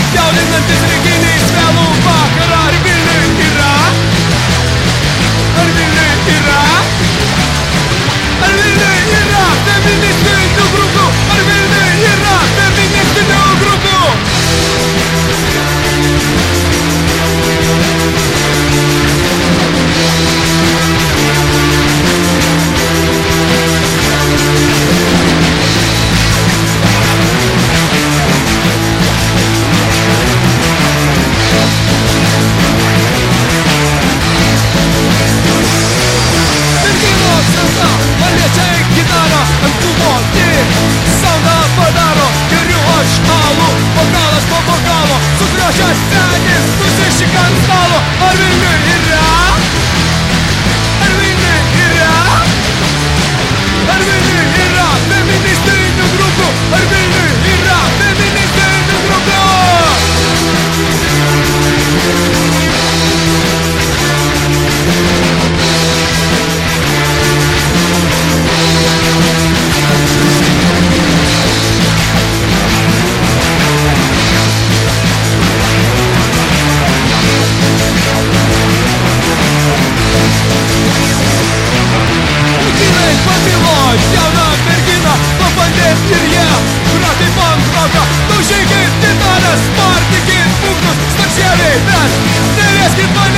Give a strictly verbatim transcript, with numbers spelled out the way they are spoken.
jaudinantis renginiais vėlų vakarą. Ar Vilniuj yra? Ar Vilniuj yra? Ar Vilniuj yra feministinių grupių? Ar Vilniuj yra feministinių grupių? Paliečiai gitarą ant klubo, tik saudą padaro. Geriu aš alų, bokalas po bokalo, sukriošęs senis nusišik ant stalo. Ar Vilniuj yra? Ar Vilniuj yra? Ar Vilniuj yra feministinių grupių? Ar Vilniuj yra feministinių grupių? Jauna mergina, pabandėt ir jie Ratai pankroką, daužykit gitaras, spartikit būgnus, stakšėliai, bet nelieskit mane.